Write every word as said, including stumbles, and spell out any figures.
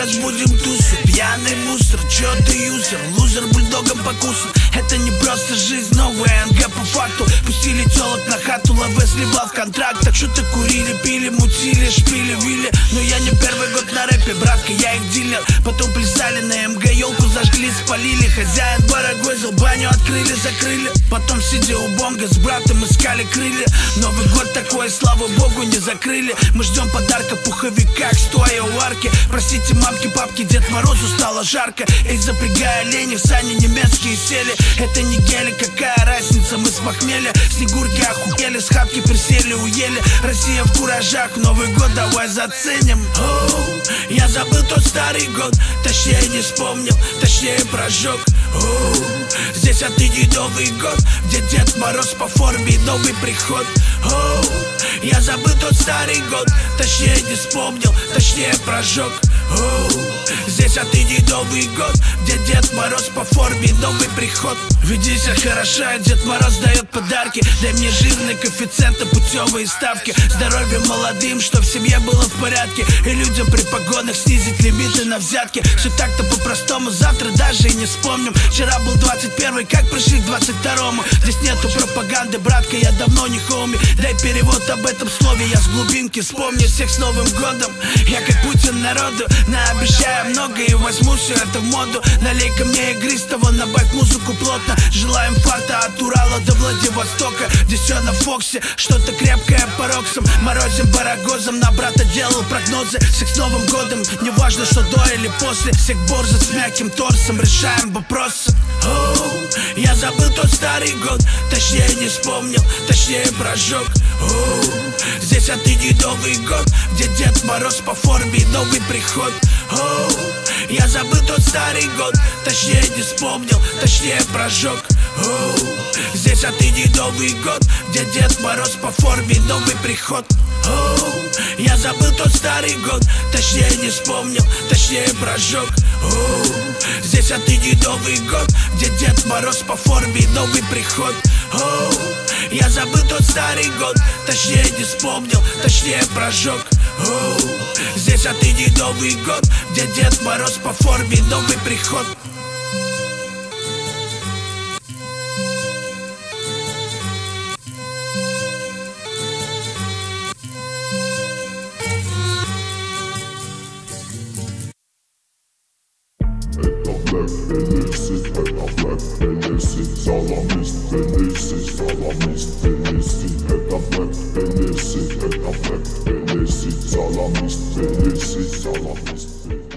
разбудим тусу. Пьяный мусор, чё ты юзер? Лузер бульдогом покусан. Это не просто жизнь, новая НГ по факту. Пустили телок на хату, ЛВ сливал в контрактах. Что-то курили, пили, мутили, шпили, вили. Но я не первый год на рэпе, братка, я их дилер. Потом плясали на МГ, елку зажгли, спалили. Хозяин барагозил, баню открыли, закрыли. Потом сидя у бонга с братом искали крылья. Новый год такой, слава богу, не закрыли. Мы ждем подарка в пуховиках, стоя у арки. Простите, мамки, папки, Дед Морозу стало жарко. Эй, запрягая олени, в сани немецкие сели. Это не гели, какая разница, мы с похмелья. Снегурки охуели, с хатки присели, уели. Россия в куражах, Новый год давай заценим. Оу, я забыл тот старый год, точнее не вспомнил, точнее прожег. Оу, здесь отныне Новый год, где Дед Мороз по форме и новый приход. Оу, я забыл тот старый год, точнее не вспомнил, точнее прожег. Оу, здесь отныне Новый год, где Дед Мороз по форме и новый приход. Веди себя хорошо, Дед Мороз дает подарки. Дай мне жирный коэффициент, путевые ставки. Здоровье молодым, чтоб в семье было в порядке. И людям при погонах снизить лимиты на взятки. Все так-то по-простому, завтра даже и не вспомним. Вчера был двадцать первый, как пришли к двадцать второму. Здесь нету пропаганды, братка, я давно не хоуми. Дай перевод об этом слове, я с глубинки вспомню всех с Новым годом. Я как Путин народу, наобещаю много и возьму все это в моду. Налей ко мне игристого, набавь музыку плотно. Желаем фарта от Урала до Владивостока. Здесь все на Фоксе, что-то крепкое по роксам. Морозим барагозом, на брата делал прогнозы. Всех с Новым годом, неважно что до или после. Всех борзых с мягким торсом, решаем вопросы. Оу, я забыл тот старый год, точнее не вспомнил, точнее прожег. Оу, здесь отныне Новый год, где Дед Мороз по форме и новый приход. Оу, я забыл тот старый год, точнее не вспомнил, точнее прожег. Оу, здесь отныне Новый год, где Дед Мороз по форме и новый приход. Оу, я забыл тот старый год, точнее не вспомнил, точнее прожег. Оу, здесь отныне Новый год, где Дед Мороз по форме и новый приход. Оу, я забыл тот старый год, точнее не вспомнил, точнее прожег. Оу, здесь отныне Новый год, где Дед Мороз по форме и новый приход. Black Felici, это Black Felici, Salamist Felici, Salamist Felici, это Black Felici, это Black Felici, Salamist Felici, Salamist Felici.